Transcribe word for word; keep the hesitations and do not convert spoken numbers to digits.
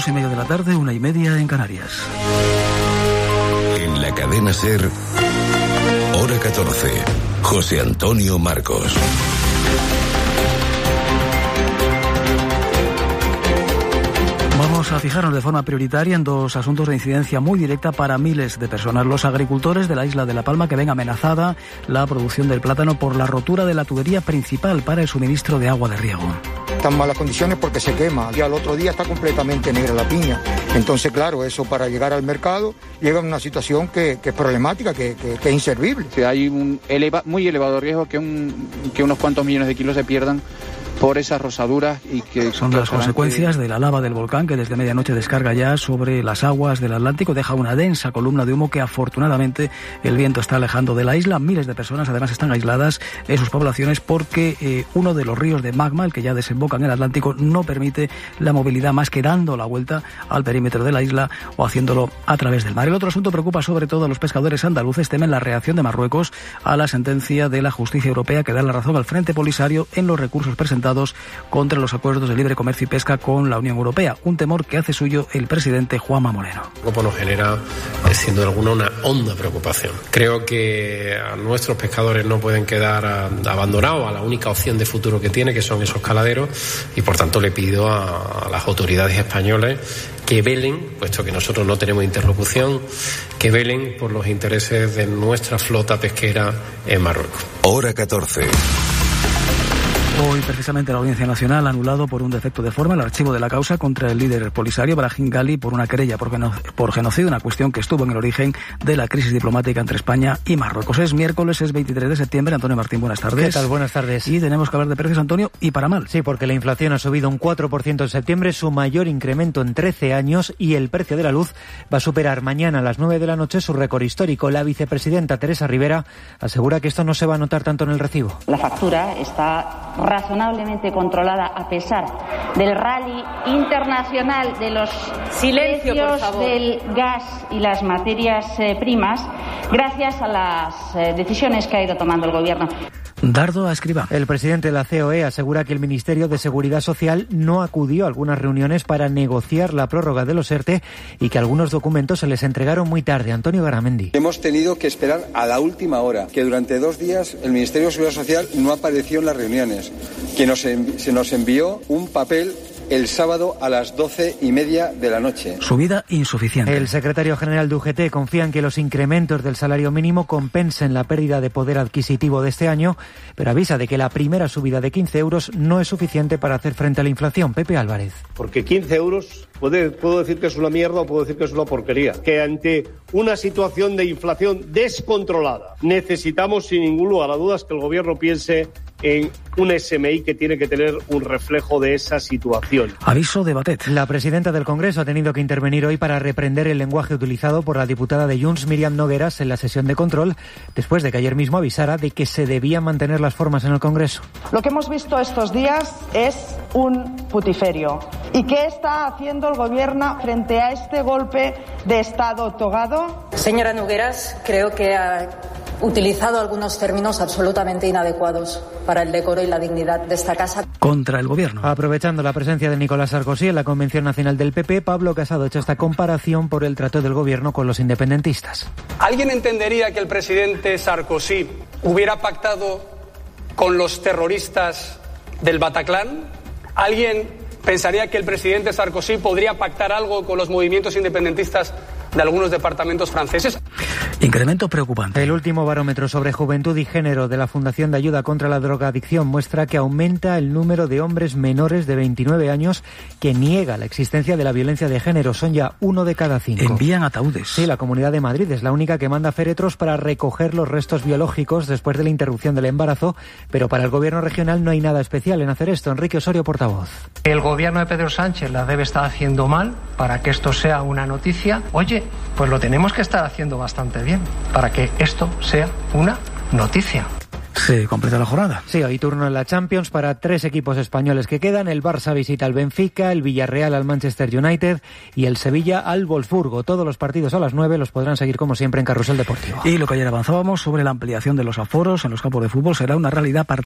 Dos y media de la tarde, una y media en Canarias. En la cadena SER, hora catorce, José Antonio Marcos. Vamos a fijarnos de forma prioritaria en dos asuntos de incidencia muy directa para miles de personas. Los agricultores de la isla de La Palma, que ven amenazada la producción del plátano por la rotura de la tubería principal para el suministro de agua de riego. Están malas condiciones porque se quema y al otro día está completamente negra la piña. Entonces, claro, eso para llegar al mercado llega a una situación que, que es problemática, que, que, que es inservible. Sí, hay un eleva, muy elevado riesgo que, un, que unos cuantos millones de kilos se pierdan por esas rosaduras y que son las consecuencias de la lava del volcán que desde medianoche descarga ya sobre las aguas del Atlántico, deja una densa columna de humo que afortunadamente el viento está alejando de la isla. Miles de personas además están aisladas en sus poblaciones porque eh, uno de los ríos de magma, el que ya desemboca en el Atlántico, no permite la movilidad más que dando la vuelta al perímetro de la isla o haciéndolo a través del mar. El otro asunto preocupa sobre todo a los pescadores andaluces. Temen la reacción de Marruecos a la sentencia de la justicia europea que da la razón al Frente Polisario en los recursos presentados contra los acuerdos de libre comercio y pesca con la Unión Europea, un temor que hace suyo el presidente Juanma Moreno. Nos genera, sin duda alguna, una honda preocupación. Creo que a nuestros pescadores no pueden quedar abandonados a la única opción de futuro que tiene, que son esos caladeros, y por tanto le pido a, a las autoridades españolas que velen, puesto que nosotros no tenemos interlocución, que velen por los intereses de nuestra flota pesquera en Marruecos. Hora catorce. Hoy, precisamente, la Audiencia Nacional ha anulado por un defecto de forma el archivo de la causa contra el líder polisario Brahim Ghali por una querella por, geno- por genocidio, una cuestión que estuvo en el origen de la crisis diplomática entre España y Marruecos. Es miércoles, es veintitrés de septiembre. Antonio Martín, buenas tardes. ¿Qué tal? Buenas tardes. Y tenemos que hablar de precios, Antonio, y para mal. Sí, porque la inflación ha subido un cuatro por ciento en septiembre, su mayor incremento en trece años, y el precio de la luz va a superar mañana a las nueve de la noche su récord histórico. La vicepresidenta Teresa Rivera asegura que esto no se va a notar tanto en el recibo. La factura está razonablemente controlada a pesar del rally internacional de los Silencio, precios por favor. del gas y las materias eh, primas, gracias a las eh, decisiones que ha ido tomando el Gobierno. Dardo a Escribá. El presidente de la C O E asegura que el Ministerio de Seguridad Social no acudió a algunas reuniones para negociar la prórroga de los ERTE y que algunos documentos se les entregaron muy tarde. Antonio Garamendi. Hemos tenido que esperar a la última hora, que durante dos días el Ministerio de Seguridad Social no apareció en las reuniones, que nos envi- se nos envió un papel el sábado a las doce y media de la noche. Subida insuficiente. El secretario general de U G T confía en que los incrementos del salario mínimo compensen la pérdida de poder adquisitivo de este año, pero avisa de que la primera subida de quince euros no es suficiente para hacer frente a la inflación. Pepe Álvarez. Porque quince euros, puede, puedo decir que es una mierda o puedo decir que es una porquería. Que ante una situación de inflación descontrolada necesitamos, sin ningún lugar a dudas, que el Gobierno piense en un S M I que tiene que tener un reflejo de esa situación. Aviso de Batet. La presidenta del Congreso ha tenido que intervenir hoy para reprender el lenguaje utilizado por la diputada de Junts, Míriam Nogueras, en la sesión de control, después de que ayer mismo avisara de que se debían mantener las formas en el Congreso. Lo que hemos visto estos días es un putiferio. ¿Y qué está haciendo el Gobierno frente a este golpe de Estado togado? Señora Nogueras, creo que ha utilizado algunos términos absolutamente inadecuados para el decoro y la dignidad de esta casa. Contra el Gobierno. Aprovechando la presencia de Nicolás Sarkozy en la Convención Nacional del P P, Pablo Casado ha hecho esta comparación por el trato del Gobierno con los independentistas. ¿Alguien entendería que el presidente Sarkozy hubiera pactado con los terroristas del Bataclan? ¿Alguien pensaría que el presidente Sarkozy podría pactar algo con los movimientos independentistas de algunos departamentos franceses? Incremento preocupante. El último barómetro sobre juventud y género de la Fundación de Ayuda contra la Drogadicción muestra que aumenta el número de hombres menores de veintinueve años que niega la existencia de la violencia de género. Son ya uno de cada cinco. Envían ataúdes. Sí, la Comunidad de Madrid es la única que manda féretros para recoger los restos biológicos después de la interrupción del embarazo, pero para el Gobierno regional no hay nada especial en hacer esto. Enrique Osorio, portavoz. El Gobierno de Pedro Sánchez la debe estar haciendo mal para que esto sea una noticia. Oye, pues lo tenemos que estar haciendo bastante bien para que esto sea una noticia. Se completa la jornada. Sí, hoy turno en la Champions para tres equipos españoles que quedan. El Barça visita al Benfica, el Villarreal al Manchester United y el Sevilla al Wolfsburgo. Todos los partidos a las nueve los podrán seguir como siempre en Carrusel Deportivo. Y lo que ayer avanzábamos sobre la ampliación de los aforos en los campos de fútbol será una realidad a partir